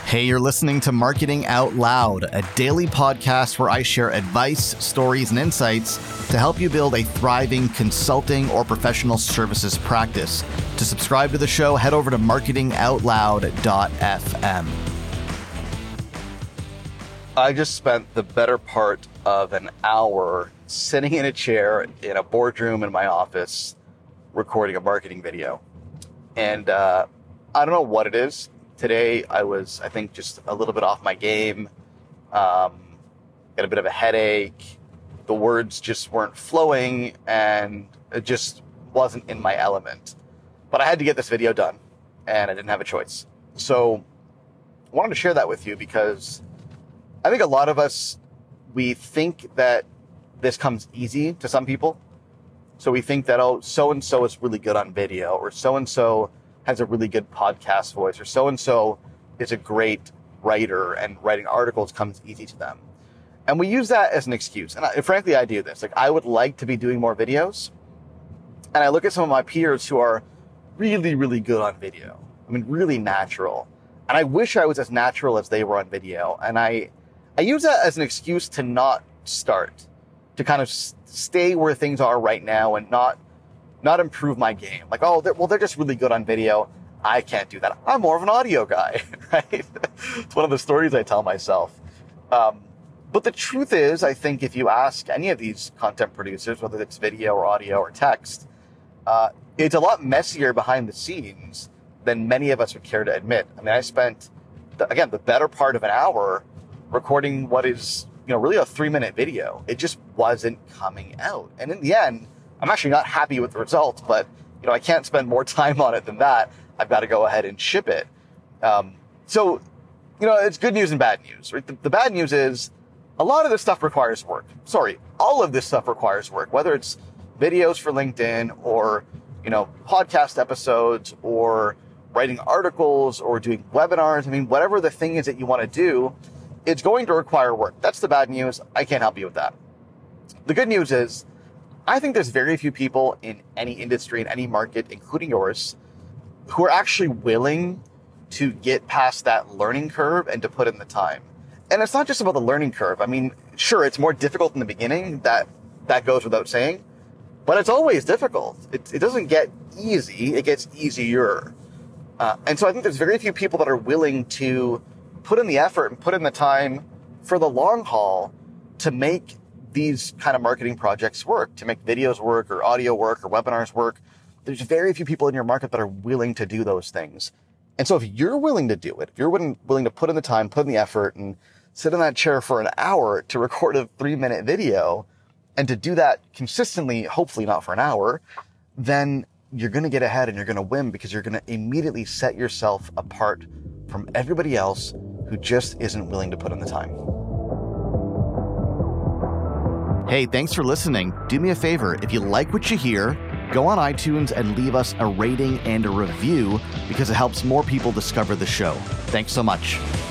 Hey, you're listening to Marketing Out Loud, a daily podcast where I share advice, stories, and insights to help you build a thriving consulting or professional services practice. To subscribe to the show, head over to marketingoutloud.fm. I just spent the better part of an hour sitting in a chair in a boardroom in my office recording a marketing video. And I don't know what it is. Today, I was, I think, just a little bit off my game, got a bit of a headache, the words just weren't flowing, and it just wasn't in my element. But I had to get this video done, and I didn't have a choice. So I wanted to share that with you because I think a lot of us, we think that this comes easy to some people. So we think that, oh, so-and-so is really good on video, or so-and-so has a really good podcast voice, or so-and-so is a great writer and writing articles comes easy to them. And we use that as an excuse. And frankly, I do this. Like, I would like to be doing more videos. And I look at some of my peers who are really, really good on video. I mean, really natural. And I wish I was as natural as they were on video. And I use that as an excuse to not start, to kind of stay where things are right now and not improve my game. Like, oh, they're just really good on video. I can't do that. I'm more of an audio guy, right? It's one of the stories I tell myself. But the truth is, I think if you ask any of these content producers, whether it's video or audio or text, it's a lot messier behind the scenes than many of us would care to admit. I mean, I spent, the better part of an hour recording what is, really a 3-minute video. It just wasn't coming out. And in the end, I'm actually not happy with the results, but I can't spend more time on it than that. I've got to go ahead and ship it. So it's good news and bad news, right? The bad news is a lot of this stuff requires work. All of this stuff requires work, whether it's videos for LinkedIn or, podcast episodes or writing articles or doing webinars. I mean, whatever the thing is that you want to do, it's going to require work. That's the bad news. I can't help you with that. The good news is, I think there's very few people in any industry, in any market, including yours, who are actually willing to get past that learning curve and to put in the time. And it's not just about the learning curve. I mean, sure, it's more difficult in the beginning, that goes without saying, but it's always difficult. It doesn't get easy, it gets easier. And so I think there's very few people that are willing to put in the effort and put in the time for the long haul to make these kind of marketing projects work, to make videos work or audio work or webinars work. There's very few people in your market that are willing to do those things. And so if you're willing to do it, if you're willing to put in the time, put in the effort, and sit in that chair for an hour to record a 3-minute video, and to do that consistently, hopefully not for an hour, then you're going to get ahead and you're going to win, because you're going to immediately set yourself apart from everybody else who just isn't willing to put in the time. Hey, thanks for listening. Do me a favor. If you like what you hear, go on iTunes and leave us a rating and a review, because it helps more people discover the show. Thanks so much.